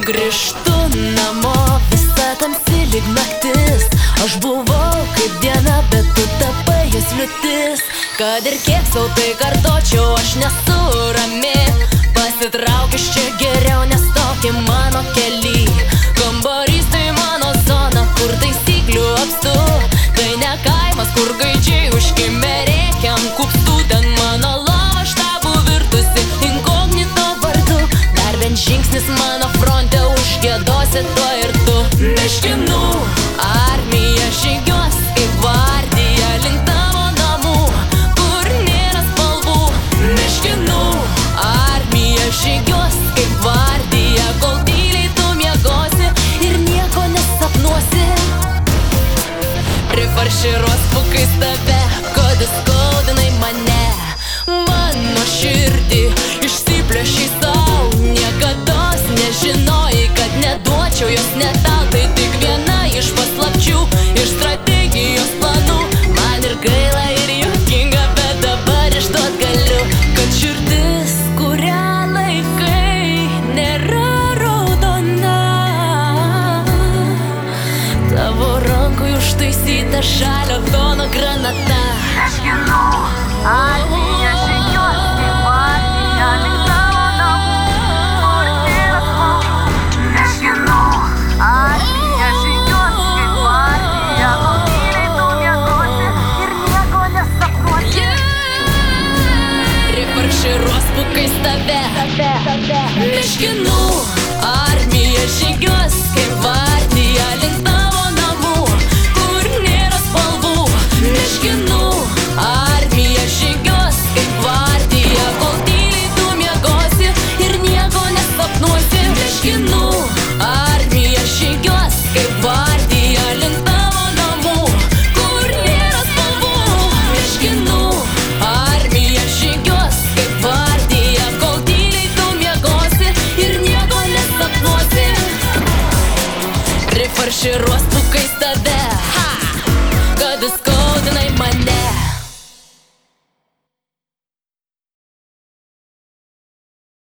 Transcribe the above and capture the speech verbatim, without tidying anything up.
Grįžtu namo, visa tamsi lyg naktis. Aš buvau kaip diena, bet tu tapai jos liūtis. Kad ir kiek sau tai kartočiau, aš nesu rami. Pasitrauk iš čia geriau, nes toki mano kely. Kambarys tai mano zona, kur taisyklių apstu. Tai ne kaimas, kur gaidžiai užkimę rėkiam kupstų. Ten mano lova štabų virtusi inkognito vardu. Dar bent žingsnis mano fronte, užgiedosi tuo ir tu. Meškinų armija žygiuos kaip gvardija link tavo namų, kur nėra spalvų. Meškinų armija žygiuos kaip gvardija, kol tyliai tu miegosi ir nieko nesapnuosi. Prifarširuos pukais tave, kad įskaudinai mane. Mano širdį išsiplėšiai sau, niekados nežinojai, kad neduočiau jos ne tau. Tai tik viena iš paslapčių ir strategijos planų. Man ir gaila ir juokinga, bet dabar išduot galiu, kad širdis, kurią laikai, nėra raudona. Tavo rankoj užtaisyta žalio tono granata. Meškinų armija žygiuos kaip gvardija link tavo namų, kur nėra spalvų. Meškinų armija žygiuos kaip gvardija, kol tyliai tu miegosi ir nieko nesapnuosi. Prifarširuos pukais tave. Meškinų armija žygiuos kaip gvardija link tavo namų, kur nėra spalvų. Meškinų armija žygiuos kaip gvardija, kol tyliai tu miegosi ir nieko nesapnuosi. Meškinų armija žygiuos kaip gvardija link tavo namų, kur nėra spalvų. Meškinų armija žygiuos kaip gvardija, kol tyliai tu miegosi ir nieko nesapnuosi. Prifarširuos